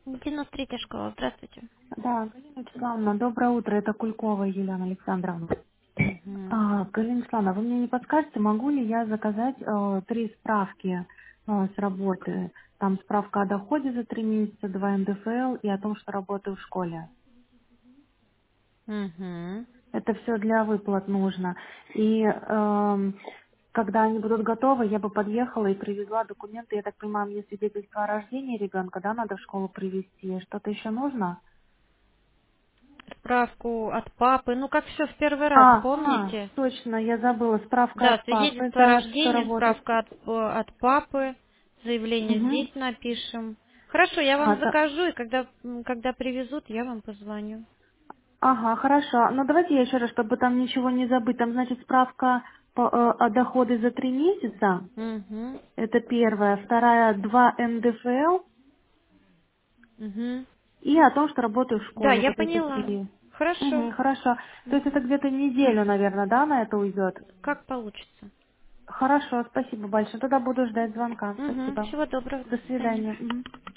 93-я школа, здравствуйте. Да, Галина Вячеславовна, доброе утро. Это Кулькова Елена Александровна. Мгм. Галина Вячеславовна, вы мне не подскажете, могу ли я заказать 3 справки с работы? Там справка о доходе за 3 месяца, 2 НДФЛ и о том, что работаю в школе. Мгм. Это все для выплат нужно. И когда они будут готовы, я бы подъехала и привезла документы. Я так понимаю, мне свидетельство о рождении ребенка, да, надо в школу привезти. Что-то еще нужно? Справку от папы. Ну, как все в первый раз, помните? Точно, я забыла. Справка Да, от папы свидетельство о за что рождении, работать. справка от папы, заявление Угу. здесь напишем. Хорошо, я вам Да. закажу, и когда привезут, я вам позвоню. Ага, хорошо. Ну давайте я еще раз, чтобы там ничего не забыть. Там, значит, справка о доходе за 3 месяца. Угу. Это первая. Вторая, 2 НДФЛ. Угу. И о том, что работаю в Да, школе. я Вот эти поняла. 3. Хорошо. Угу, хорошо. То есть это Мгм. где-то неделю, наверное, да, на это уйдет? Как получится. Хорошо, спасибо большое. Тогда буду ждать звонка. Угу. Спасибо. Всего доброго, до До свидания. свидания. Мгм.